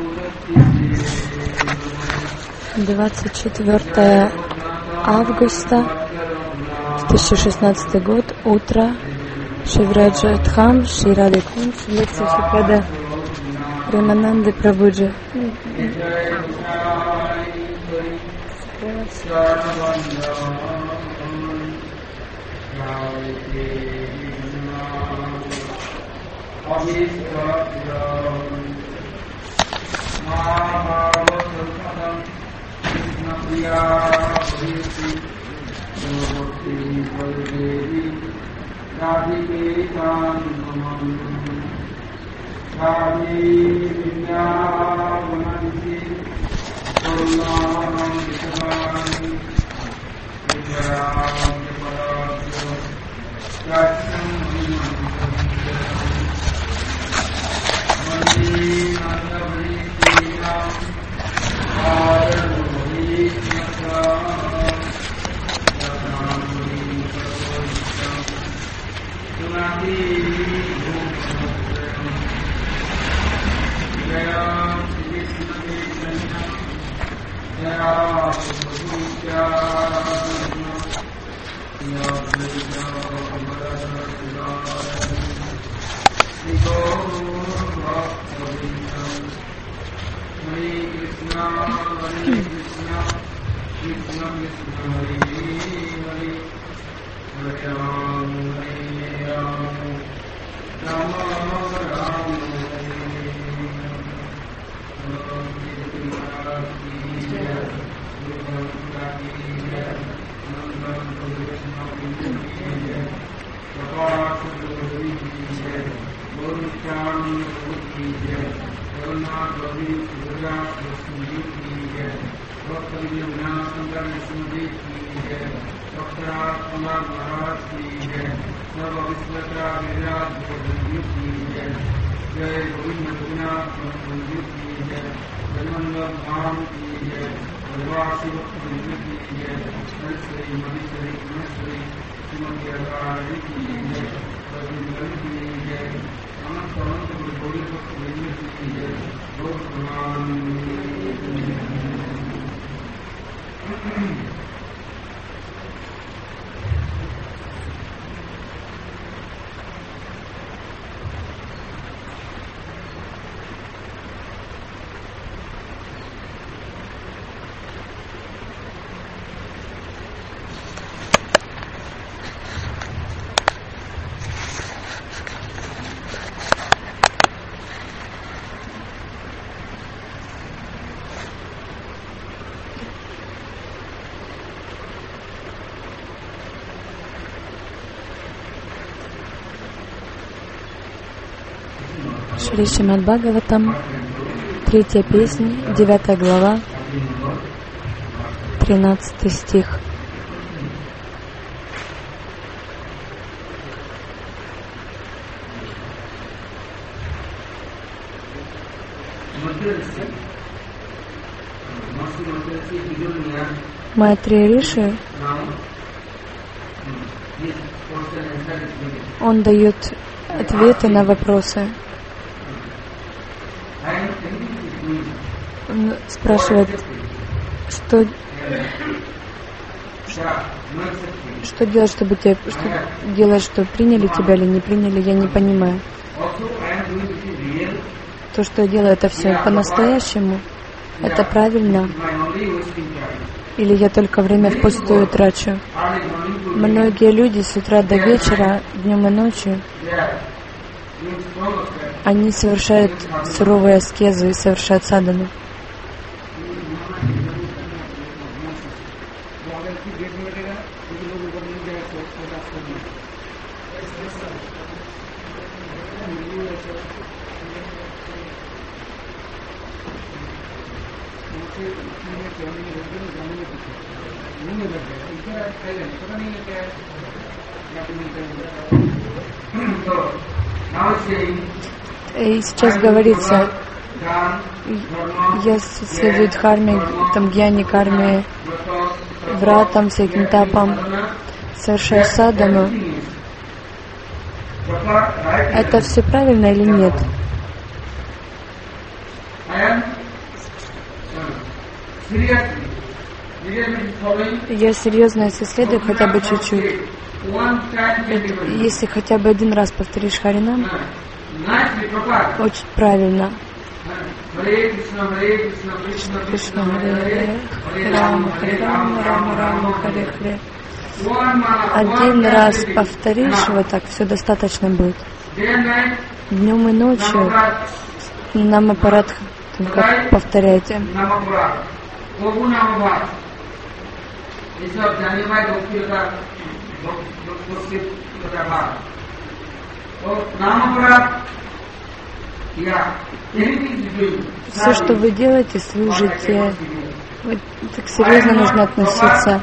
24 августа 2016 год, утро, Шивраджа Дхам, Шри Рады Кунж, лекция Шрипада Рамананды Прабхуджи. Шри Шримад Бхагаватам, 3 песня, 9 глава, 13 стих. Майтрея Риши, он дает ответы на вопросы. Он спрашивает, что делать, чтобы тебя, что делать, что приняли тебя или не приняли, я не понимаю. То, что я делаю, это все по-настоящему, это правильно? Или я только время впустую трачу? Многие люди с утра до вечера, днем и ночью, они совершают суровые аскезы и совершают садану. И сейчас говорится, я следую дхарме, там гьяни, карме, вратам, всяким тапам, совершаю садану. Это все правильно или нет? Я серьезно это исследую хотя бы чуть-чуть. Если хотя бы один раз повторишь Харинам, очень правильно. Кришна, Харе Харе, Рама, Харе Рама, Рама, Рама, Харе Харе. Один раз повторишь, вот так, все достаточно будет. Днем и ночью нам аппарат только повторяйте. Все, что вы делаете, служите. Вот так серьезно нужно относиться.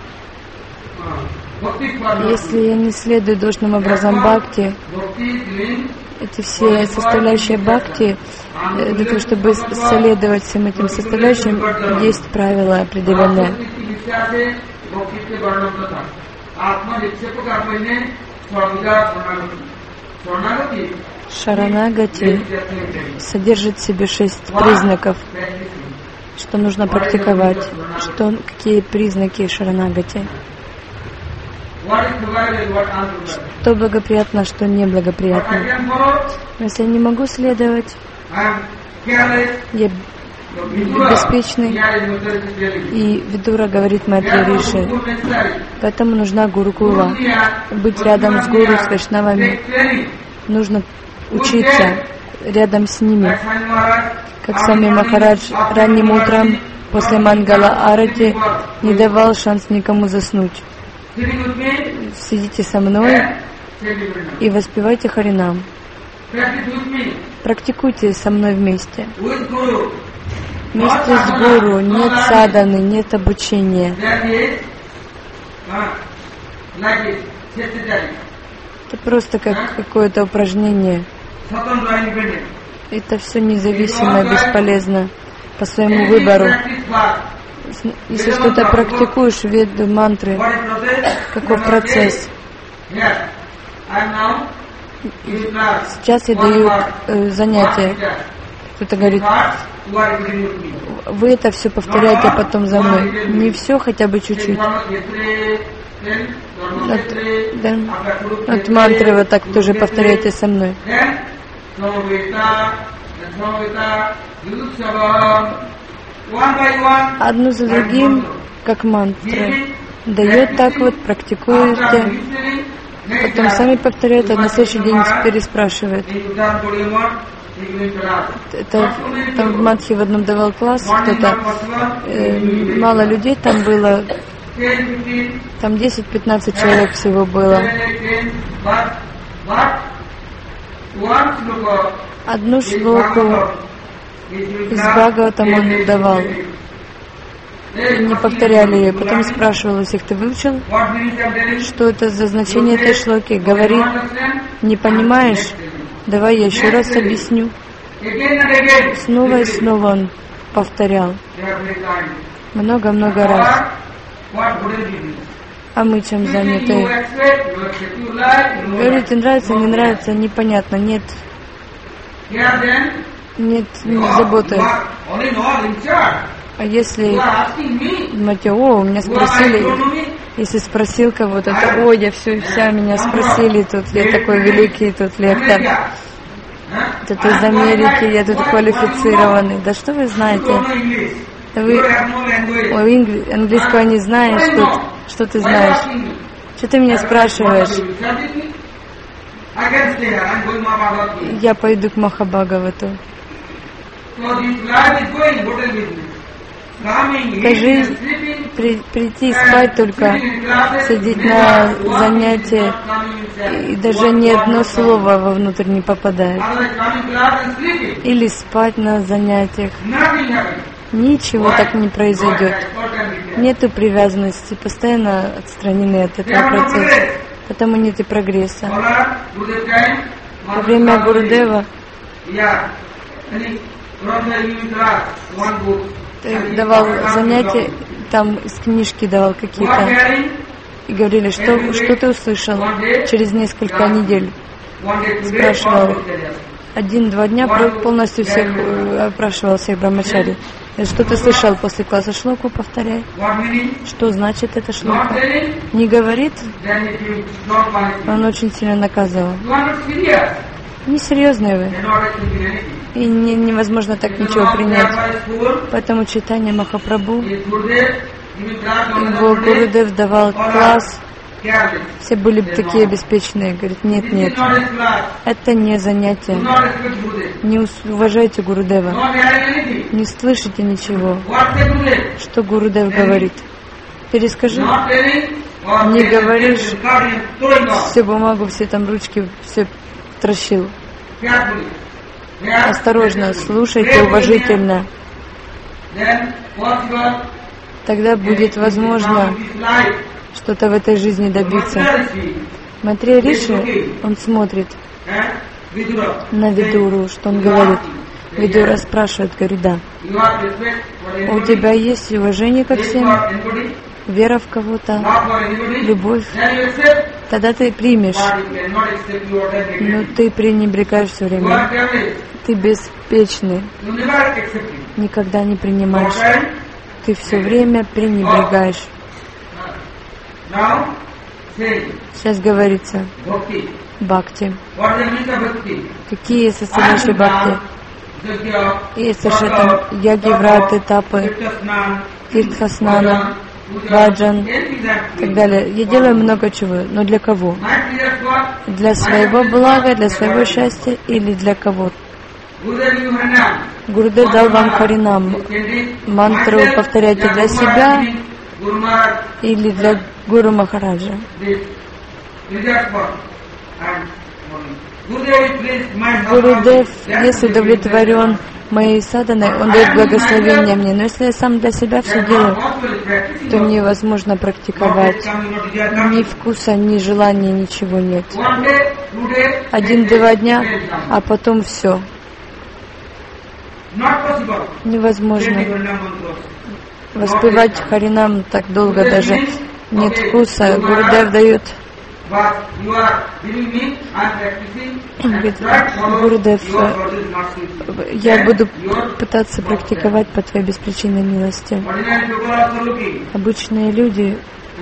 Если я не следую должным образом бхакти, эти все составляющие бхакти, для того, чтобы следовать всем этим составляющим, есть правила определенные. Шаранагати содержит в себе 6 признаков, что нужно практиковать. Какие признаки шаранагати? Что благоприятно, что неблагоприятно. Если я не могу следовать, я беспечный, и Видура говорит Майтрея Риши, поэтому нужна гурукула. Быть рядом с гуру, с вайшнавами, нужно учиться рядом с ними. Как сами Махарадж ранним утром после Мангала Арати не давал шанс никому заснуть. Сидите со мной и воспевайте Харинам. Практикуйте со мной вместе. Вместе с гуру нет садханы, нет обучения. Это просто как какое-то упражнение. Это все независимо, бесполезно по своему выбору. Если что-то практикуешь, веду мантры, какой процесс? Сейчас я даю занятия. Кто-то говорит, вы это все повторяете, а потом за мной. Не все, хотя бы чуть-чуть. От мантры вот так тоже повторяйте со мной. Одну за другим, как мантры. Дает так вот, практикуете. Потом сами повторяют, а на следующий день переспрашивают. Это там в Мадхи в одном давал класс кто-то. Мало людей там было. Там 10-15 человек всего было. Одну шлоку из Бхагаватам он давал. Не повторяли ее. Потом спрашивал у всех, ты выучил? Что это за значение этой шлоки? Говорит, не понимаешь? Давай я еще раз объясню. Снова и снова он повторял. Много-много раз. А мы чем заняты? Говорите, нравится, не нравится, непонятно. Нет, не заботы. А если думаете, у меня спросили, если спросил кого-то, то я вся меня спросили, тут я такой великий, тут лектор. Тут из Америки, я тут квалифицированный. Да что вы знаете? Вы английского не знаешь, что ты знаешь? Что ты меня спрашиваешь? Я пойду к Махабхагавату. Скажи, прийти и спать только, сидеть на занятия, и даже ни одно слово вовнутрь не попадает. Или спать на занятиях. Ничего так не произойдет. Нету привязанности, постоянно отстранены от этого процесса. Потому нет и прогресса. Во время Гурудева давал занятия, там из книжки давал какие-то. И говорили, что ты услышал через несколько недель. Спрашивал, 1-2 дня полностью всех опрашивал всех брамачари. Что ты слышал после класса шлоку, повторяй. Что значит это шлока? Не говорит, он очень сильно наказывал. Несерьезные вы. И невозможно так ничего принять. Поэтому читание Махапрабху, его Гурудев давал класс, все были такие обеспеченные. Говорит, нет, это не занятие. Не уважайте Гурудева. Не слышите ничего. Что Гурудев говорит? Перескажи. Не говоришь, всю бумагу, все там ручки, все трощил. Осторожно, слушайте уважительно. Тогда будет возможно что-то в этой жизни добиться. Матрея Риши, он смотрит на Видуру, что он говорит. Видура спрашивает, говорит, да. У тебя есть уважение ко всем, вера в кого-то, любовь, тогда ты примешь. Но ты пренебрегаешь все время. Ты беспечный. Никогда не принимаешь. Ты все время пренебрегаешь. Сейчас говорится бхакти. Какие составляющие бхакти? Есть же там яги, враты, тапы, тиртхаснана, баджан и так далее. Я делаю много чего, но для кого? Для своего блага, для своего счастья или для кого? Гурудев дал вам Харинам. Мантру повторяйте для себя или для Гуру Махараджа. Гурудев, если удовлетворен моей саданой, он дает благословение мне. Но если я сам для себя все делаю, то невозможно практиковать. Ни вкуса, ни желания, ничего нет. 1-2 дня, а потом все. Невозможно воспевать Харинам так долго, даже нет вкуса. Гурудев дает. Говорит, Гурудев, я буду пытаться практиковать по твоей беспричинной милости. Обычные люди,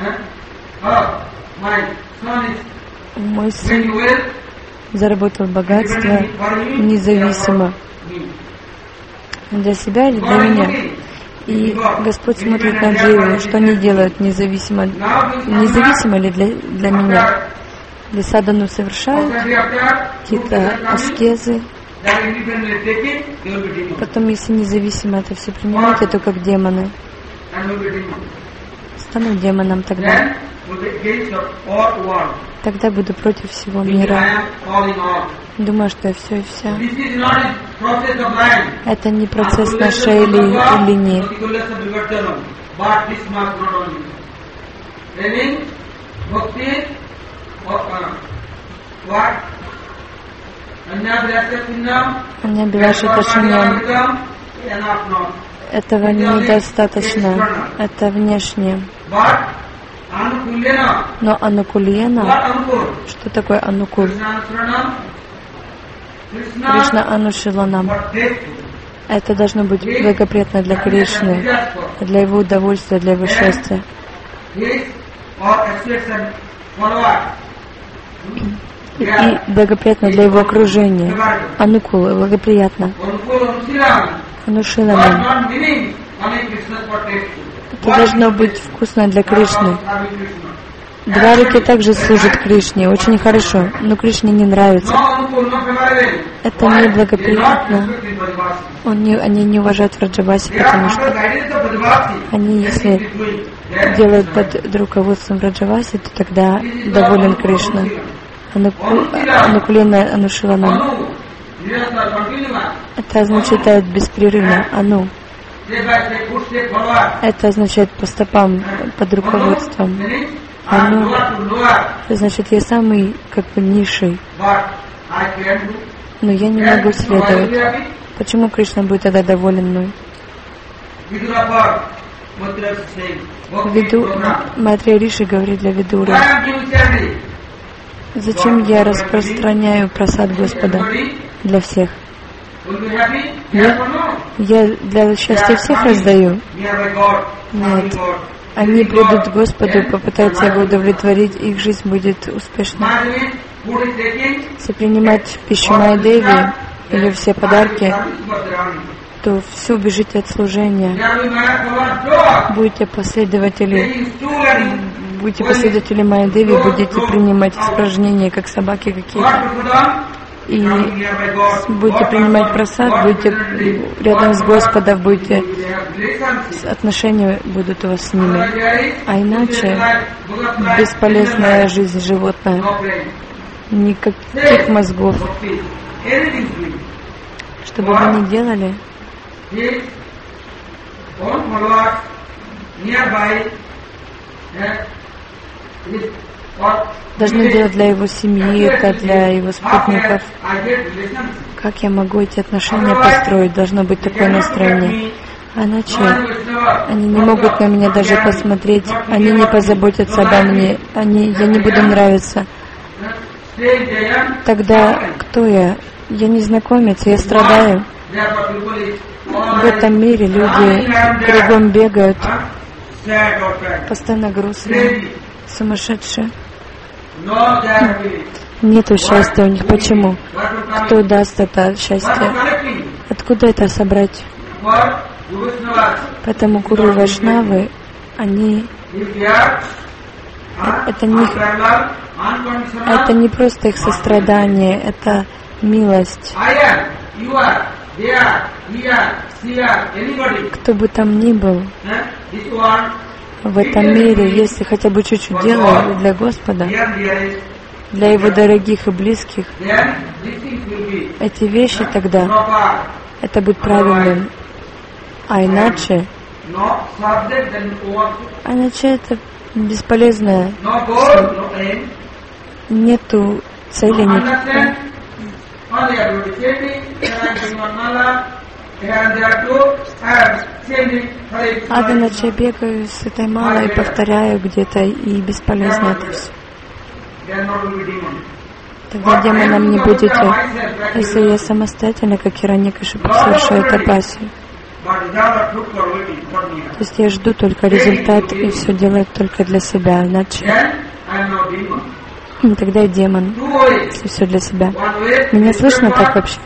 мой сын заработал богатство независимо. Для себя или для меня? И Господь смотрит на Дживу, что они делают независимо ли для меня. Для садану совершают какие-то аскезы. Потом, если независимо это все принимаете, то как демоны. Стану демоном тогда. Тогда буду против всего мира. Думаю, что я все и вся. Это не процесс нашей линии. Этого недостаточно. Это внешне. Но анукульена, что такое анукуль? Кришна анушиланам. Это должно быть благоприятно для Кришны, для его удовольствия, для его счастья. И благоприятно для его окружения. Анукул, благоприятно. Анушиланам. Это должно быть вкусно для Кришны. Дварики также служат Кришне, очень хорошо, но Кришне не нравится. Это не благоприятно. Они не уважают Враджаваси, потому что они, если делают под руководством Враджаваси, то тогда доволен Кришна. Анукулена Анушиланам. Это означает беспрерывно. Ану. Это означает по стопам, под руководством. Ану. Это значит, я самый как бы низший. Но я не могу следовать. Почему Кришна будет тогда доволен мной? Матрея Риши говорит для Видуры: зачем я распространяю прасад Господа? для всех. Я для счастья всех раздаю? Нет. Они придут к Господу, попытаются Его удовлетворить, их жизнь будет успешной. Если принимать пищу Майя-Деви или все подарки, то все убежите от служения. Будете последователи Майя-Деви, будете принимать испражнения, как собаки какие-то. И будете принимать просад, будете рядом с Господом, будете, отношения будут у вас с ними. А иначе бесполезная жизнь животная, никаких мозгов. Что бы вы ни делали, должны делать для его семьи, это для его спутников. Как я могу эти отношения построить? Должно быть такое настроение. Иначе они не могут на меня даже посмотреть, они не позаботятся обо мне, я не буду нравиться. Тогда кто я? Я незнакомец, я страдаю. В этом мире люди кругом бегают, постоянно грустные, сумасшедшие. Нету счастья у них. Почему? Кто даст это счастье? Откуда это собрать? Поэтому гуру Вайшнавы, они... Это не просто их сострадание, это милость. Кто бы там ни был в этом мире, если хотя бы чуть-чуть делаю для Господа, для Его дорогих и близких, эти вещи тогда, это будет правильным. А иначе это бесполезно. Нету цели никакой. А иначе я бегаю с этой малой, повторяю где-то, и бесполезно это все. Тогда демоном не будете, если я самостоятельно, как Хираньякашипу, совершаю тапасию. То есть я жду только результат и все делаю только для себя, иначе тогда я демон, если все для себя. Меня слышно так вообще?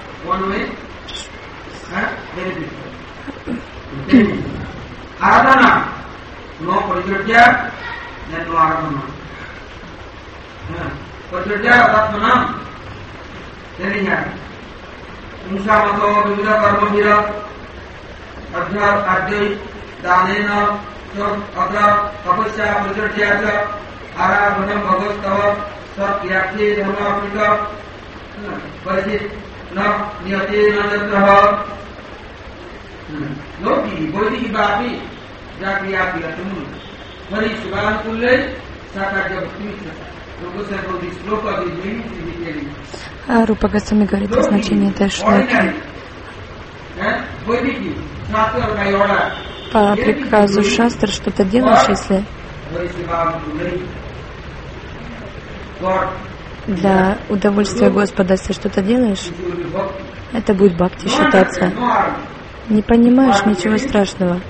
Рупа Госвами говорит о значении этой шлоки. По приказу шастр что-то делаешь, если для удовольствия Господа, если что-то делаешь, это будет бхакти считаться. Не понимаешь, ничего страшного.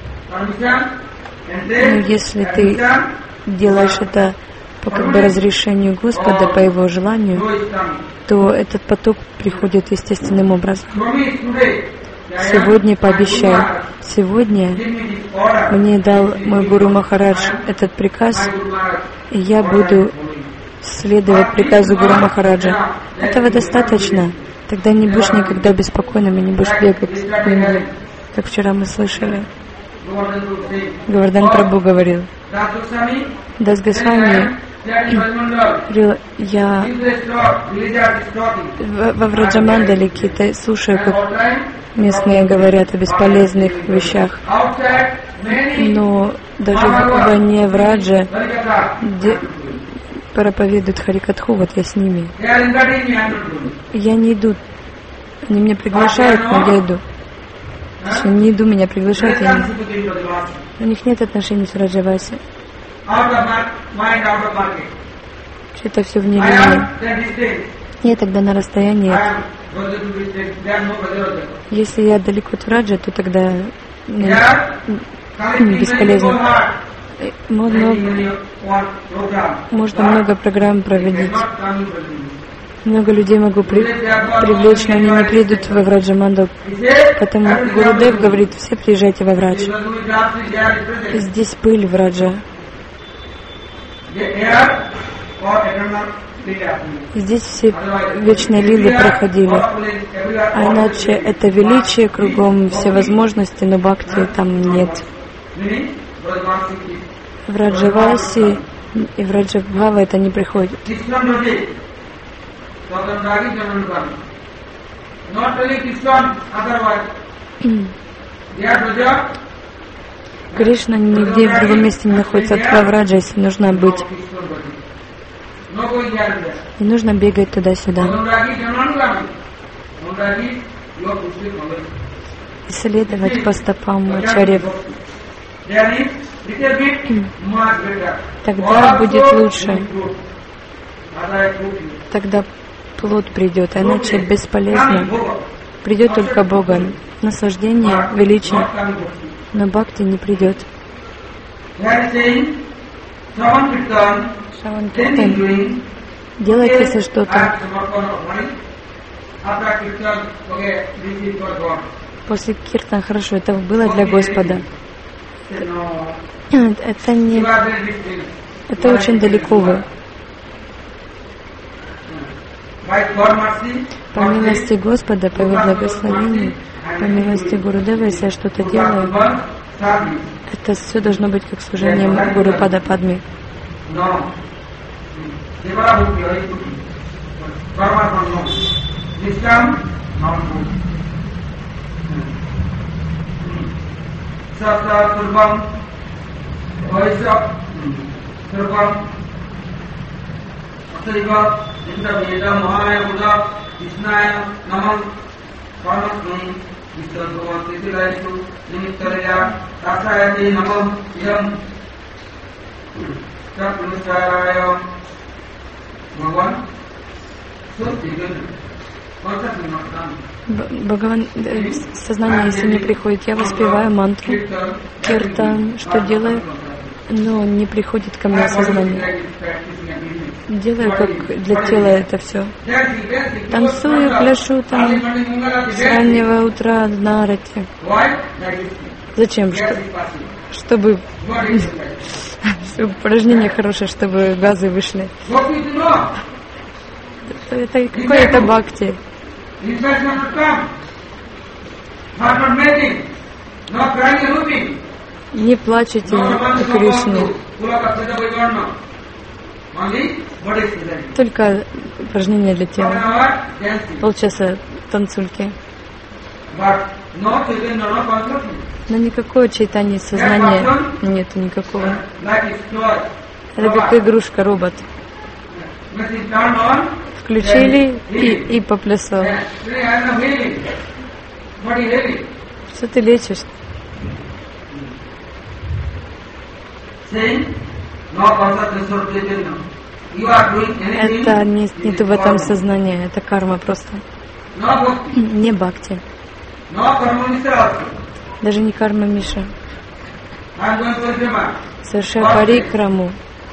Но если ты делаешь это по разрешению Господа, по Его желанию, то этот поток приходит естественным образом. Сегодня пообещаю, сегодня мне дал мой Гуру Махарадж этот приказ, и я буду следовать приказу Гуру Махараджа. Этого достаточно. Тогда не будешь никогда беспокойным и не будешь бегать, как вчера мы слышали. Говардан Прабху говорил, Дас Госвами, я во Враджамандале какие-то слушаю, как местные говорят о бесполезных вещах. Но даже в войне Враджа, где проповедуют Харикатху, вот я с ними. Я не иду. Они меня приглашают, но я иду. Если не иду, меня приглашают, я не иду. У них нет отношений с Враджаваси. Это все вне линии. Я тогда на расстоянии Если я далеко от Враджа, то тогда бесполезно. Можно много программ проводить. Много людей могу привлечь, но они не придут во Враджа Мандал. Поэтому Гурудев говорит, все приезжайте во Врадж. Здесь пыль Враджа. Здесь все вечные лилы проходили. А иначе это величие кругом, все возможности, но бхакти там нет. В Раджаваси и в Раджабхава это не приходит. Кришна нигде в другом месте не находится. От Враджа, если нужно быть. Не нужно бегать туда-сюда. Исследовать по стопам ачарьев. Тогда будет лучше. Тогда плод придет, а иначе бесполезно. Придет только Бога. Наслаждение, величие. Но бхакти не придет. Шраван Киртан. Делайте если что-то. После Киртана хорошо, это было для Господа. Это не... Это очень далеко вы. По милости Господа, по Его благословению, по милости Гурудева, если я что-то делаю, это все должно быть как служение Гуру Пада Падми. Бхагаван, сознание, если не приходит, я воспеваю мантру, киртан, что делаю, но не приходит ко мне сознание. Делаю как для тела это все. Танцую, пляшу там с раннего утра на арати. Зачем? Чтобы упражнение хорошее, чтобы газы вышли. Это какое это бхакти? Не плачете о Кришне. Только упражнения для тела. Полчаса танцульки. Но никакого чайтанья сознания нету никакого. Это как игрушка, робот. Включили и поплясал. Что ты лечишь? Это нету в этом сознания, это карма просто. Не бхакти. Даже не карма Миша. Совершаю парикраму.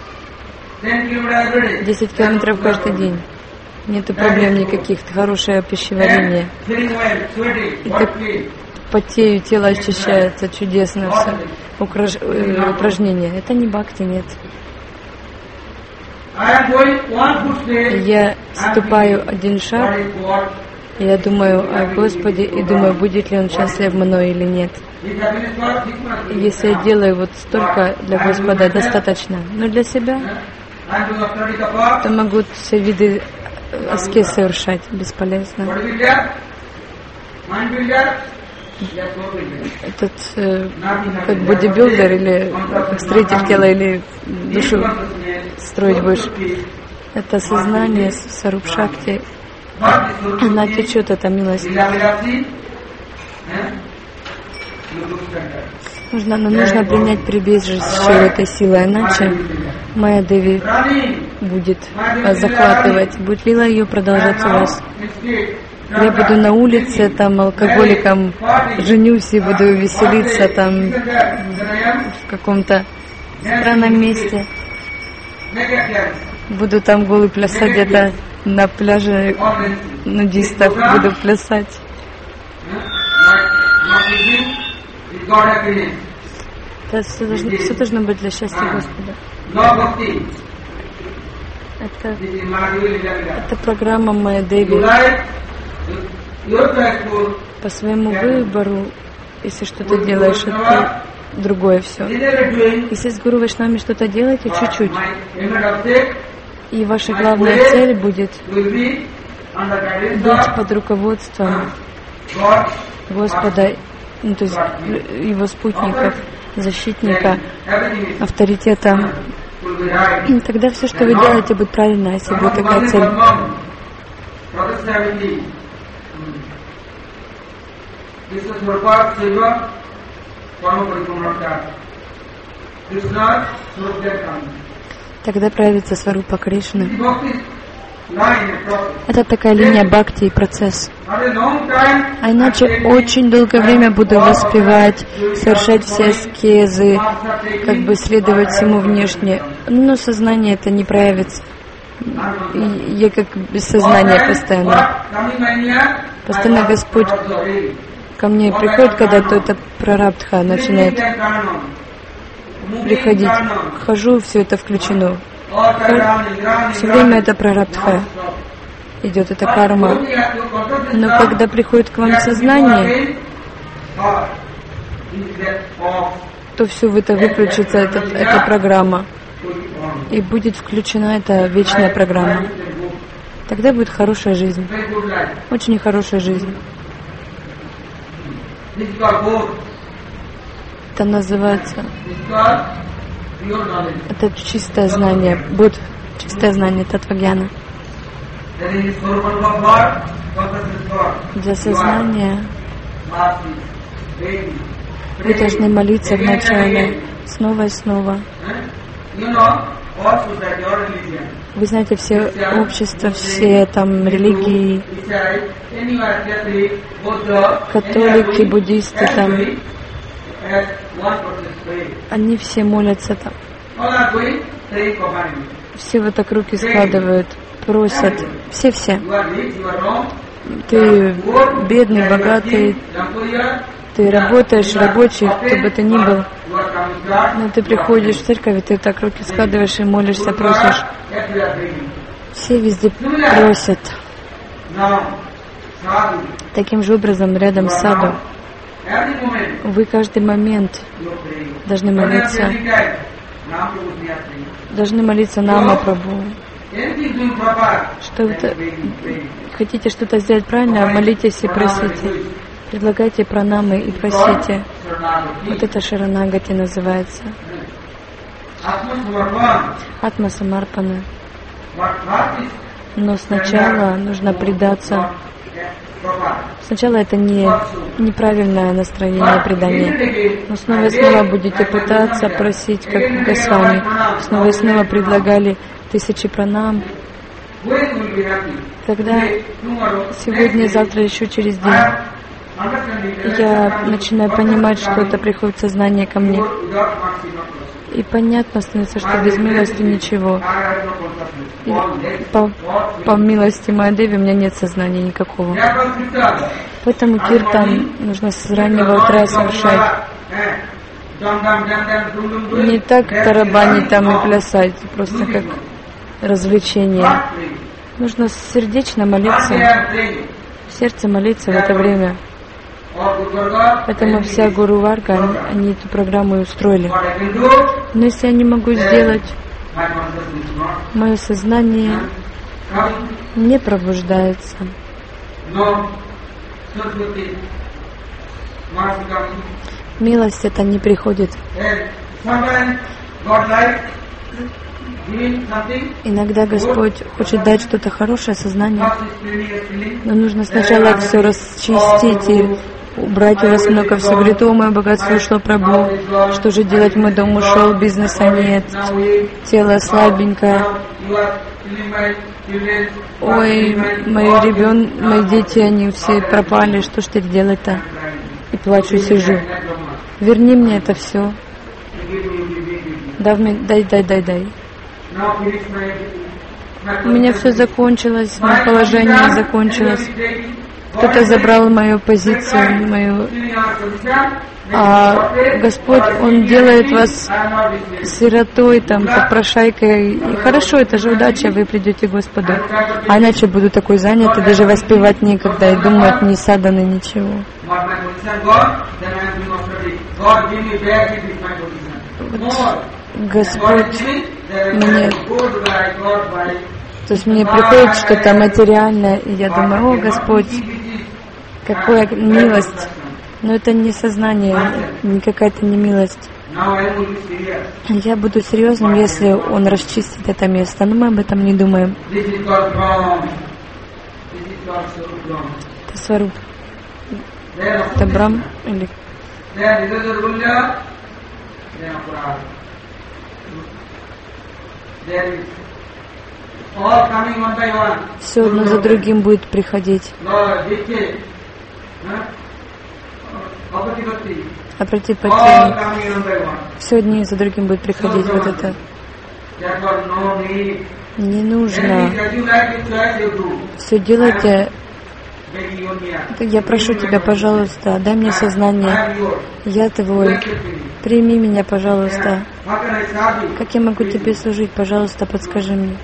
10 километров каждый день. Нету проблем никаких, хорошее пищеварение. И так потею, тело очищается, чудесно все. Упражнения. Это не бхакти, нет. Я ступаю один шаг, я думаю о Господе и думаю, будет ли Он счастлив мной или нет. Если я делаю вот столько для Господа, достаточно. Но для себя, то могу все виды аскез совершать бесполезно. Этот как бодибилдер или как строитель тела или душу строить будешь. Это сознание Сарупшакти. Она течет, эта милость. Нужно принять прибежище этой силы, иначе Майя Деви будет вас захватывать. Будет лила ее продолжать у вас. Я буду на улице, там, алкоголиком, женюсь и буду веселиться там в каком-то странном месте. Буду там голый плясать где-то на пляже нудистов, буду плясать. Это все должно быть для счастья Господа. Это программа Майя Деви. По своему выбору, если что-то делаешь, это другое все. Если с Гуру Вайшнавами что-то делаете, чуть-чуть. И ваша главная цель будет быть под руководством Господа, то есть Его спутников, защитника, авторитета. Тогда все, что вы делаете, будет правильно, если будет такая цель. Тогда проявится Сварупа Кришны. Это такая линия бхакти и процесс. А иначе очень долгое время буду воспевать, совершать все аскезы, как бы следовать всему внешне. Но сознание это не проявится. Я как без сознания постоянно. Постоянно Господь ко мне приходит, когда то это прарабдха начинает приходить. Хожу, все это включено. Все время это прарабдха идет, это карма. Но когда приходит к вам сознание, то все это выключится, эта программа. И будет включена эта вечная программа. Тогда будет хорошая жизнь. Очень хорошая жизнь. Это называется... Это чистое знание. Будь чистое знание Татвагьяна. Для сознания вы должны молиться вначале снова и снова. Вы знаете, все общества, все там религии, католики, буддисты, там, они все молятся там. Все вот так руки складывают, просят. Все. Ты бедный, богатый, ты работаешь, рабочий, кто бы ты ни был. Но ты приходишь в церковь, и ты так руки складываешь и молишься, просишь. Все везде просят. Таким же образом, рядом с саду, вы каждый момент должны молиться. Должны молиться Нама Прабху. Что хотите что-то сделать правильно, молитесь и просите. Предлагайте пранамы и просите. Вот это Шаранагати называется. Атма Самарпана. Но сначала нужно предаться. Сначала это неправильное настроение, предание. Но снова и снова будете пытаться просить, как Госвами. Снова и снова предлагали 1000 пранам. Тогда сегодня, завтра, еще через день я начинаю понимать, что это приходит сознание ко мне. И понятно становится, что без милости ничего. И по милости Майя-Деви у меня нет сознания никакого. Поэтому киртан нужно с раннего утра совершать. Не так тарабанить там и плясать, просто как развлечение. Нужно сердечно молиться, в сердце молиться в это время. Поэтому вся Гуру Варга, они эту программу и устроили. Но если я не могу сделать, мое сознание не пробуждается. Милость это не приходит. Иногда Господь хочет дать что-то хорошее сознание, но нужно сначала все расчистить и убрать у вас много всего. Говорит: о, мое богатство ушло, Прабху, что же делать, мой дом ушел, бизнеса нет, тело слабенькое. Ой, мои дети, они все пропали, что ж теперь делать-то? И плачу, сижу. Верни мне это все. Дай. У меня все закончилось, мое положение закончилось. Кто-то забрал мою позицию, а Господь, Он делает вас сиротой, там, попрошайкой. И хорошо, это же удача, вы придете к Господу. А иначе буду такой занят, и даже воспевать некогда, и думать ни садана, ничего. Вот Господь мне... То есть мне приходит что-то материальное, и я думаю: о, Господь, какая милость. Но это не сознание, не какая-то не милость. Я буду серьезным, если Он расчистит это место, но мы об этом не думаем. Это Сваруб. Это Брам или... Все одно за другим будет приходить. Апратипати. Все одни за другим будет приходить. Вот это. Не нужно. Все делайте. Я прошу тебя, пожалуйста, дай мне сознание. Я твой. Прими меня, пожалуйста. Как я могу тебе служить? Пожалуйста, подскажи мне.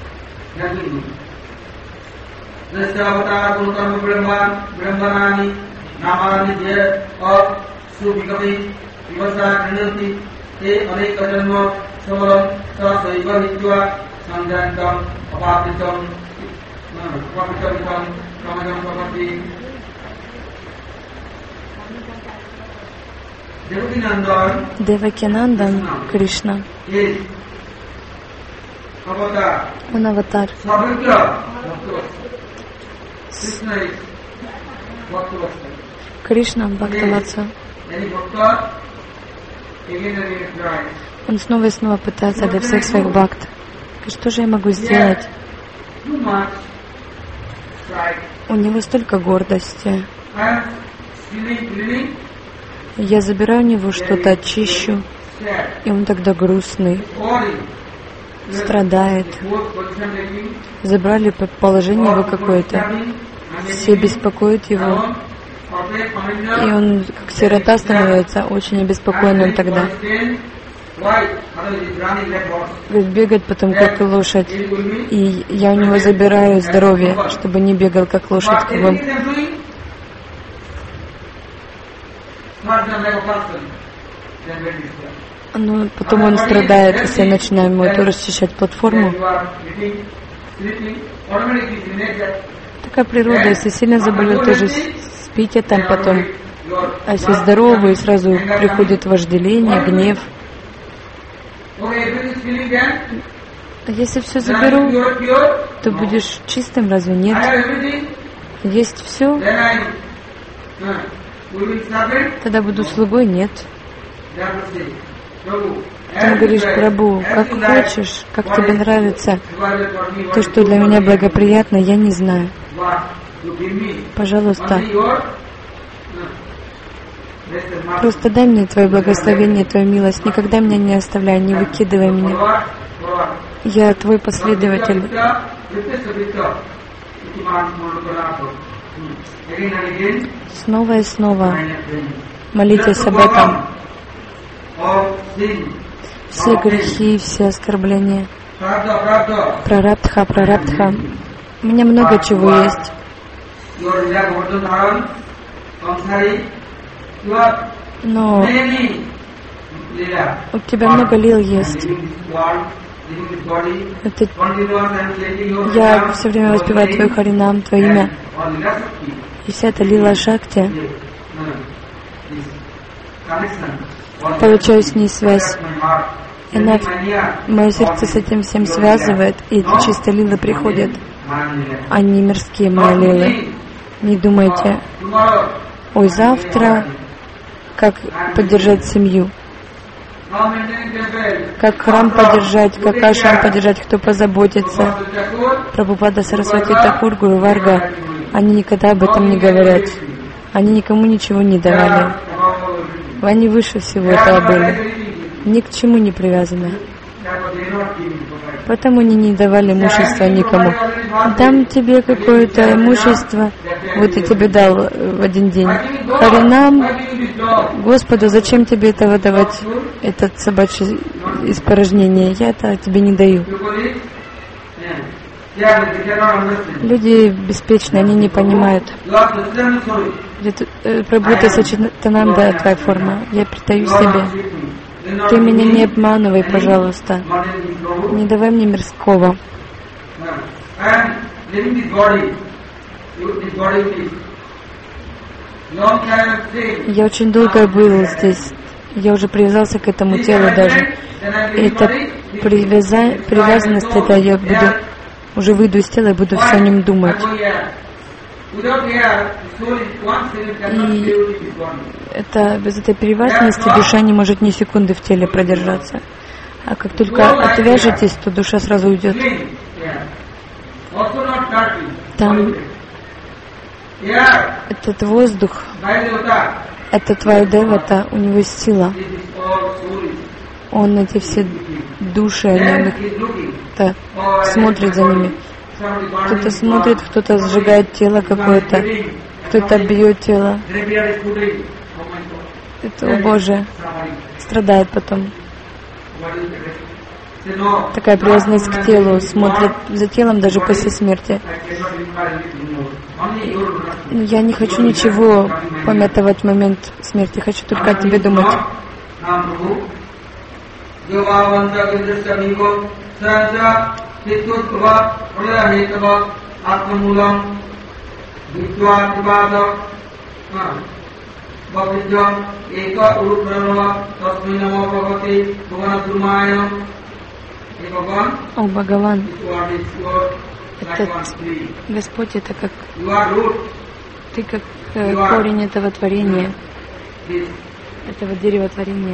Девакинандан Кришна. Он аватар. Кришна Бхактаватса. Он снова и снова пытается для всех своих бхакт. Что же я могу сделать? У него столько гордости. Я забираю у него что-то, очищу, и он тогда грустный, страдает. Забрали положение его какое-то, все беспокоят его, и он как сирота становится, очень обеспокоенным тогда. Бегает потом как лошадь, и я у него забираю здоровье, чтобы не бегал как лошадь кругом. Но потом он страдает, если я начинаю ему это расчищать платформу. Такая природа, если сильно заболел, тоже спите там потом. А если здоровый, сразу приходит вожделение, гнев. А если все заберу, то будешь чистым, разве нет? Есть все? Тогда буду слугой? Нет. Ты говоришь: Прабху, как хочешь, как тебе нравится. То, что для меня благоприятно, я не знаю. Пожалуйста, просто дай мне Твое благословение, Твою милость. Никогда меня не оставляй, не выкидывай меня. Я Твой последователь. Снова и снова молитесь об этом. Все грехи, все оскорбления. Прарабдха. У меня много чего есть. Но у тебя много лил есть. Это... Я все время воспеваю Твой Харинам, Твое имя. И вся эта лила Шакти, получаю с ней связь. И мое сердце с этим всем связывает, и эти чистые лилы приходят. Они мирские мои лилы. Не думайте, ой, завтра, как поддержать семью, как храм поддержать, как ашрам поддержать, кто позаботится. Прабхупада Сарасвати Такур, Гуру Варга, они никогда об этом не говорят. Они никому ничего не давали. Они выше всего этого были. Ни к чему не привязаны. Поэтому они не давали имущества никому. Дам тебе какое-то имущество, вот я тебе дал в один день. Харинам, Господу, зачем тебе этого давать, этот собачье испорожнение? Я это тебе не даю. Люди беспечны, они не понимают. Прабхута Сачитананда, твоя форма. Я предаю себе. Ты меня не обманывай, пожалуйста. Не давай мне мирского. Я очень долго был здесь. Я уже привязался к этому телу даже. И эта привязанность, это я буду, уже выйду из тела и буду все о нем думать. И это, без этой привязанности душа не может ни секунды в теле продержаться. А как только отвяжетесь, то душа сразу уйдет. Там этот воздух, это твоя девата, у него есть сила. Он эти все души, он смотрит за ними. Кто-то смотрит, кто-то сжигает тело какое-то, кто-то бьет тело. Это, о Боже, страдает потом. Такая привязанность к телу, смотрит за телом даже после смерти. Я не хочу ничего помятывать в момент смерти, хочу только о тебе думать. О, Бхагаван, этот Господь, это как ты, как корень этого творения, этого дерева творения.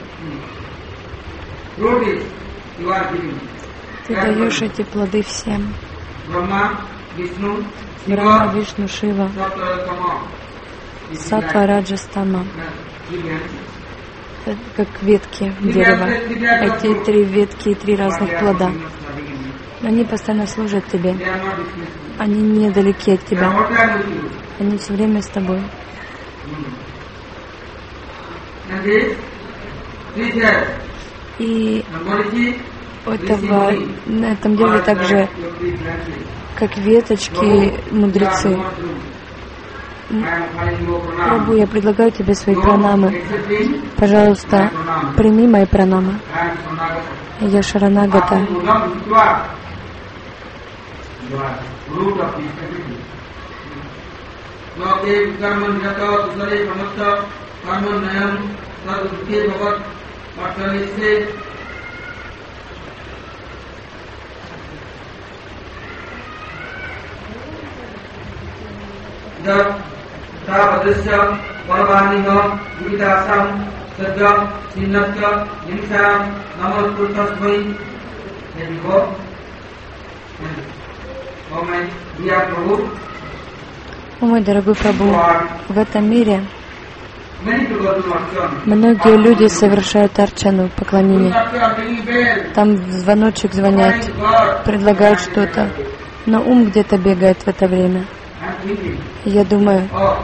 Ты даешь эти плоды всем. Брахма, Вишну, Шива, Сатва, Раджастама. Это как ветки дерева. Эти 3 ветки и 3 разных плода. Они постоянно служат тебе. Они недалеки от тебя. Они все время с тобой. И на этом деле также, как веточки, мудрецы. Прабху, я предлагаю тебе свои пранамы. Пожалуйста, прими мои пранамы. Я Шаранагата. О мой дорогой Прабху, в этом мире многие люди совершают арчану, поклонение. Там в звоночек звонят, предлагают что-то, но ум где-то бегает в это время. Я думаю,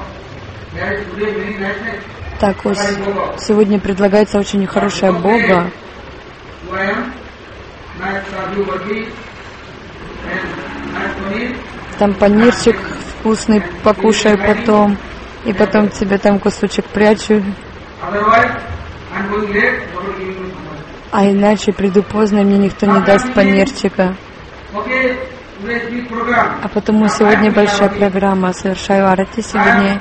так вот, сегодня предлагается очень хорошая Бога. Там панирчик вкусный, покушай потом, и потом тебе там кусочек прячу. А иначе приду поздно, мне никто не даст панирчика. А потому сегодня большая программа. Совершаю арати сегодня.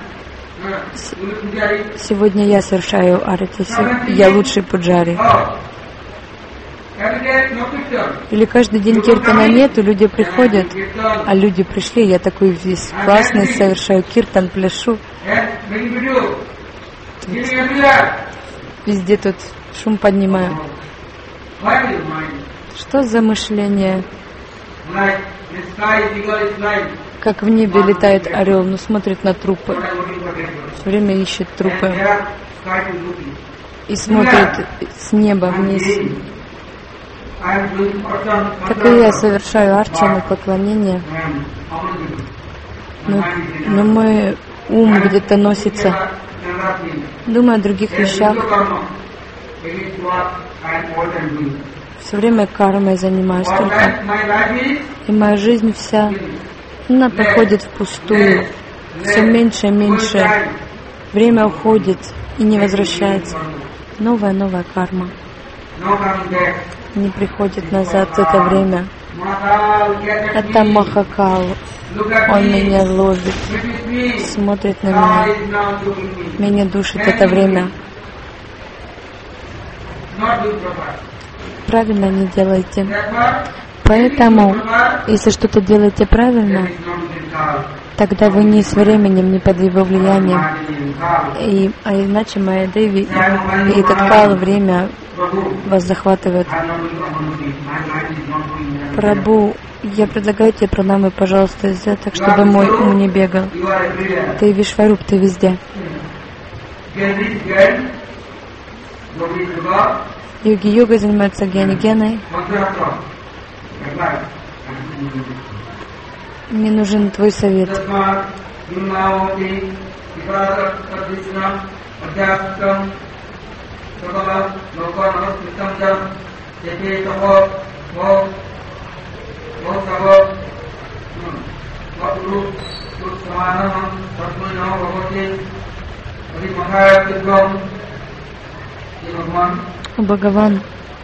Сегодня я совершаю арати. Я лучший пуджари. Или каждый день киртана нету, люди приходят, а люди пришли, я такой весь классный, совершаю киртан, пляшу. Везде тут шум поднимаю. Что за мышление? Как в небе летает орел, но смотрит на трупы. Все время ищет трупы. И смотрит с неба вниз. Так и я совершаю арчану, поклонение. Но мой ум где-то носится. Думаю о других вещах. Все время кармой занимаюсь только. И моя жизнь вся, она проходит впустую. Все меньше и меньше. Время уходит и не возвращается. Новая карма. Не приходит назад это время. Это Махакал. Он меня ловит, смотрит на меня. Меня душит это время. Правильно не делайте. Поэтому, если что-то делаете правильно, тогда вы не с временем, не под его влиянием. А иначе Майя Деви и этот кал время вас захватывает. Прабху, я предлагаю тебе пранамы, пожалуйста, сделать так, чтобы мой ум не бегал. Ты Вишваруб, ты везде. Йоги-йогой занимаются гьяни-гьяной. Мне нужен твой совет. О Бхагаван,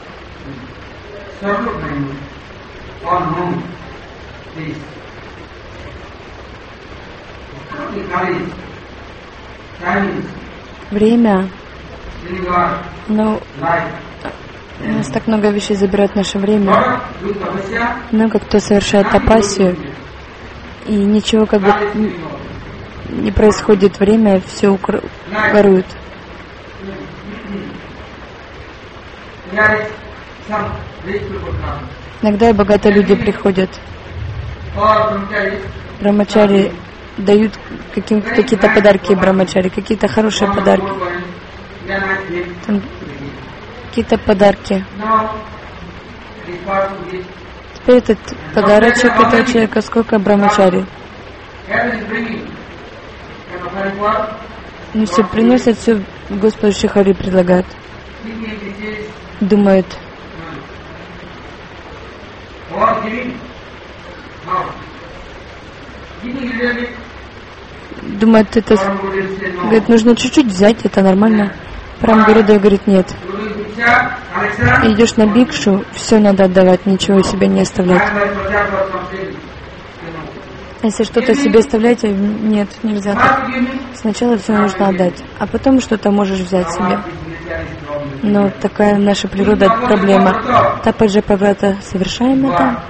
время, но у нас так много вещей забирает наше время. Много кто совершает тапассию, и ничего как бы не происходит, время все воруют. Иногда и богатые люди приходят. Брамачари дают какие-то подарки Брамачари, какие-то хорошие подарки. Там какие-то подарки. Теперь этот подарочек этого человека сколько Брамачари. Ну все приносят, все Господу Шихари предлагают. Думают, это, говорит, нужно чуть-чуть взять, это нормально. Рамгурудев говорит, нет. Идешь на бикшу, все надо отдавать, ничего себе не оставлять. Если что-то себе оставлять, нет, нельзя так. Сначала все нужно отдать, а потом что-то можешь взять себе. Но такая наша природа, проблема. Тападжа Паврата совершаем это,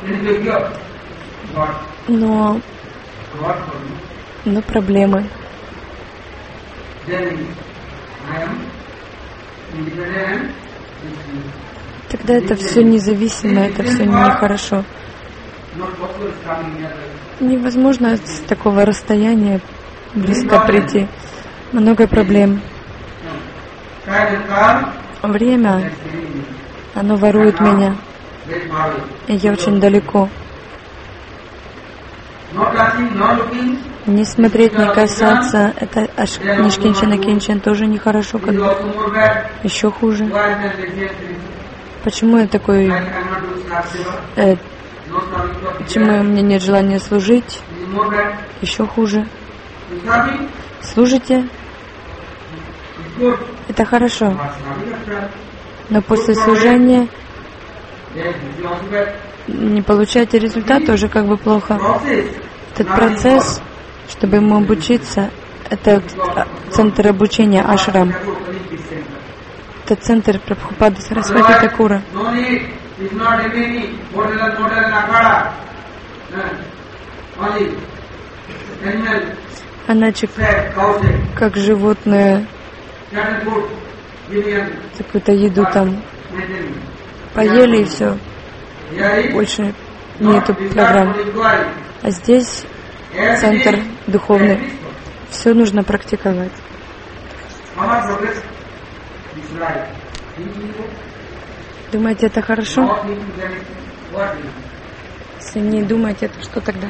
но проблемы. Тогда это все независимо, это все нехорошо. Невозможно с такого расстояния близко прийти. Много проблем. Время, оно ворует меня. И я очень далеко. Не смотреть, не касаться, это нишкинчина кинчин тоже нехорошо, как бы. Еще хуже. Почему я такой... почему у меня нет желания служить? Еще хуже. Служите? Это хорошо. Но после служения не получаете результат, тоже как бы плохо. Этот процесс, чтобы ему обучиться, это центр обучения Ашрам. Это центр Прабхупады Сарасвати Такура. Иначе, как животное, какую-то еду там поели и все. Больше нету программ. А здесь центр духовный. Все нужно практиковать. Думаете, это хорошо? Если не думаете, это что тогда?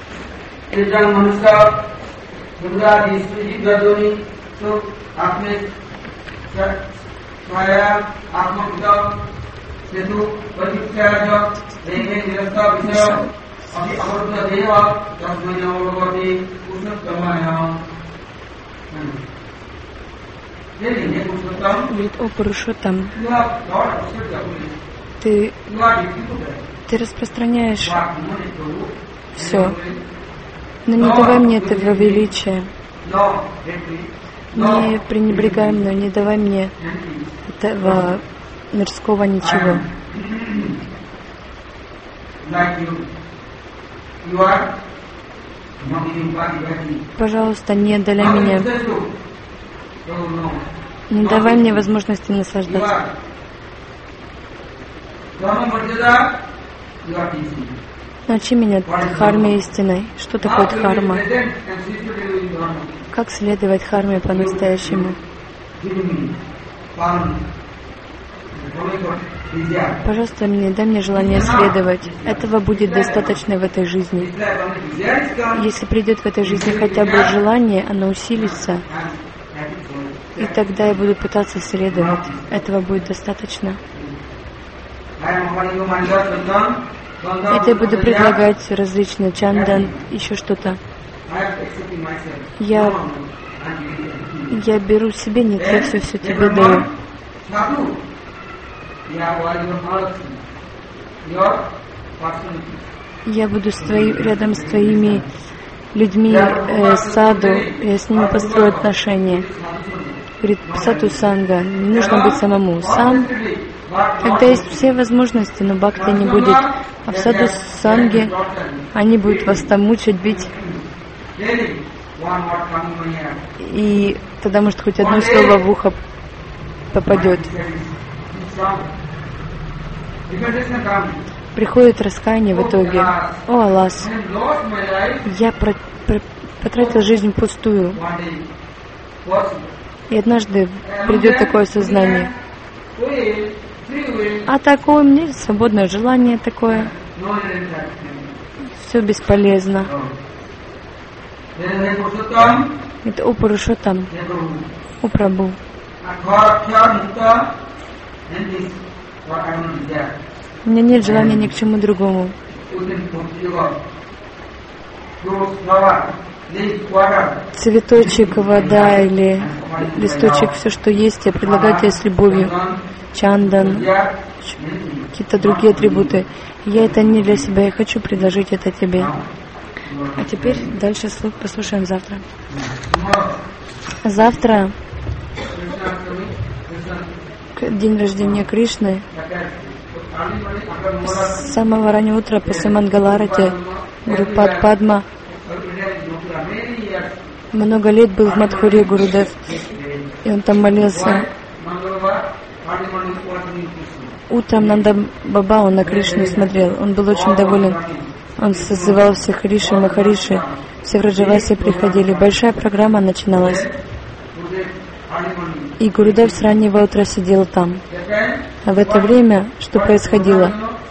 Говорит, о Пурушоттам, ты распространяешь все, но не давай мне этого величия, не пренебрегай мной, не давай мне этого мирского ничего. Пожалуйста, не отдаляй меня. Не давай мне возможности наслаждаться. Научи меня дхарме истинной. Что такое дхарма? Как следовать дхарме по-настоящему? Пожалуйста, дай мне желание следовать. Этого будет достаточно в этой жизни. Если придет в этой жизни хотя бы желание, оно усилится. И тогда я буду пытаться следовать. Этого будет достаточно. Это я буду предлагать различные чандан, еще что-то. Я беру себе, нет, я все тебе даю. Я буду рядом с твоими людьми саду, я с ними построю отношения. Говорит, саду санга, не нужно быть самому. Сам, когда есть все возможности, но бхакти не будет. А в саду санге они будут вас там мучить, бить. И тогда, может, хоть одно слово в ухо попадет. Приходит раскаяние в итоге. О, Аллас, я потратил жизнь впустую. И однажды придет такое сознание. А такое у меня свободное желание такое. Все бесполезно. Это о Пурушоттам, о Прабху. У меня нет желания ни к чему другому. Цветочек, вода или листочек, все, что есть, я предлагаю тебе с любовью. Чандан, какие-то другие атрибуты. Я это не для себя, я хочу предложить это тебе. А теперь дальше послушаем завтра. Завтра день рождения Кришны. С самого раннего утра после Мангаларати Гурупад Падма много лет был в Мадхуре Гурудев, и он там молился. Утром Нанда Баба, он на Кришну смотрел, он был очень доволен. Он созывал всех Риши, Махариши, все в Раджавасе приходили. Большая программа начиналась. И Гурудев с раннего утра сидел там. А в это время что происходило?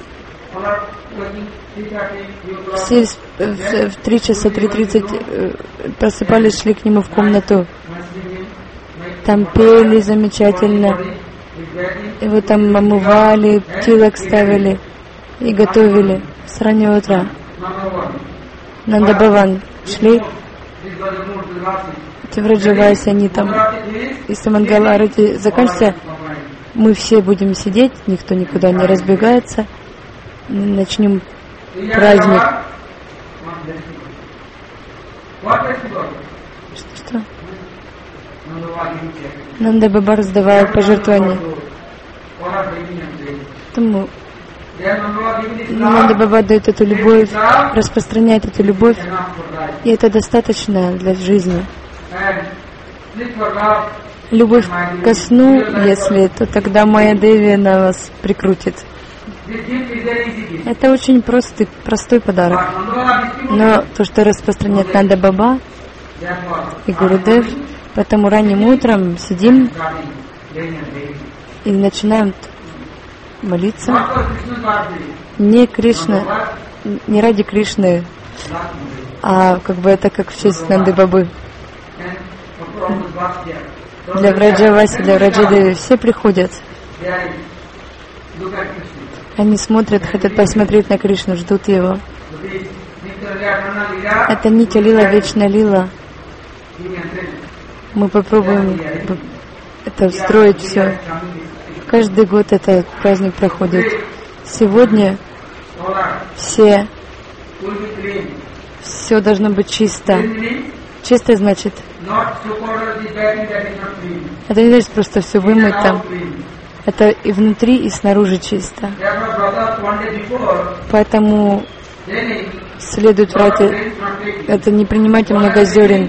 Все в 3 часа 3:30 просыпались, шли к нему в комнату. Там пели замечательно. Его там омывали, тилок ставили и готовили с раннего утра. Нанда Баван шли. В Раджавасе они там. Если Мангаларати заканчивается, мы все будем сидеть, никто никуда не разбегается. Начнем праздник. Что? Нанда Баба раздавал пожертвования. Поэтому Нанда Баба дает эту любовь, распространяет эту любовь, и это достаточно для жизни. Любовь ко сну, если, то тогда Майя Деви на вас прикрутит. Это очень простой подарок. Но то, что распространяет Нанда Баба и Гурудев, поэтому ранним утром сидим и начинаем молиться не Кришна, не ради Кришны, а это как в честь Нанды Бабы. Для Враджаваси, для Враджадеви все приходят. Они смотрят, хотят посмотреть на Кришну, ждут его. Это Нитя Лила, Вечная Лила. Мы попробуем это встроить все. Каждый год этот праздник проходит. Сегодня все должно быть чисто. Чисто значит, это не значит просто все вымыто. Это и внутри, и снаружи чисто. Поэтому следует это не принимайте много зерен.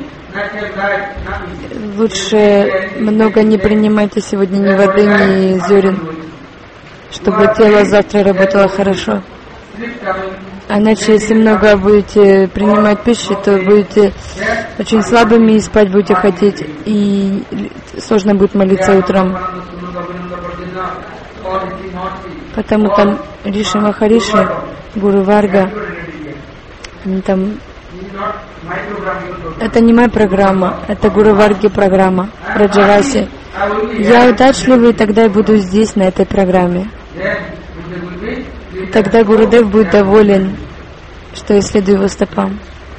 Лучше много не принимайте сегодня ни воды, ни зерен, чтобы тело завтра работало хорошо. Иначе, если много будете принимать пищи, то будете очень слабыми и спать будете хотеть, и сложно будет молиться утром. Потому там Риши Махариши, Гуру Варга, они там... Это не моя программа, это Гуру Варги программа, Раджаваси. Я удачливый, тогда я буду здесь, на этой программе. Тогда Гурудев будет доволен, что я следую его стопам.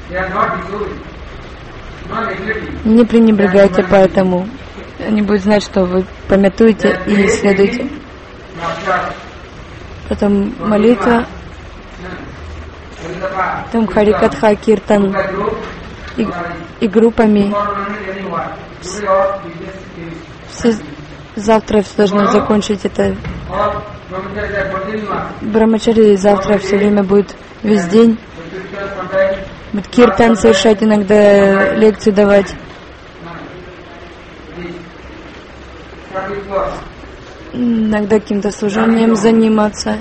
Не пренебрегайте поэтому. Они будут знать, что вы памятуете и следуете. Потом молитва, потом Харикатха, Киртан и группами. Завтра все должно закончить это. Брамачари завтра все время будет весь день. Будет киртан совершать, иногда лекции давать. Иногда каким-то служением заниматься.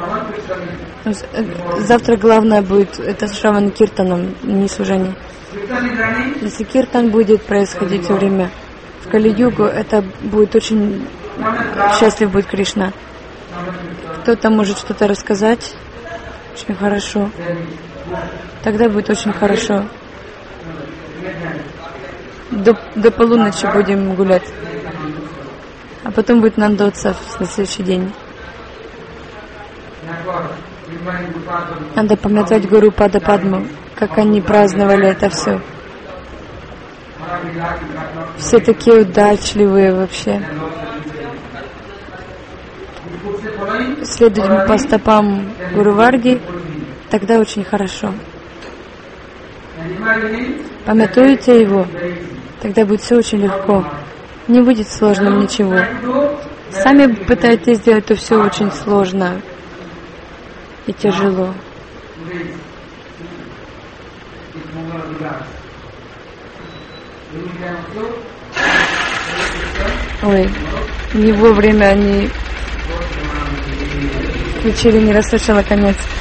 Завтра главное будет это Шраван Киртаном, не служение. Если Киртан будет происходить все время в Кали-югу, это будет очень счастлив будет Кришна. Кто-то может что-то рассказать очень хорошо. Тогда будет очень хорошо. До полуночи будем гулять. А потом будет Нандотсав на следующий день. Надо памятать Гуру Пада Падму, как они праздновали это все. Все такие удачливые вообще. Следуйте по стопам Гуру Варги, тогда очень хорошо. Памятуете его, тогда будет все очень легко. Не будет сложным ничего. Сами пытаетесь сделать, то все очень сложно и тяжело. Ой, не вовремя они включили, не расслышала конец.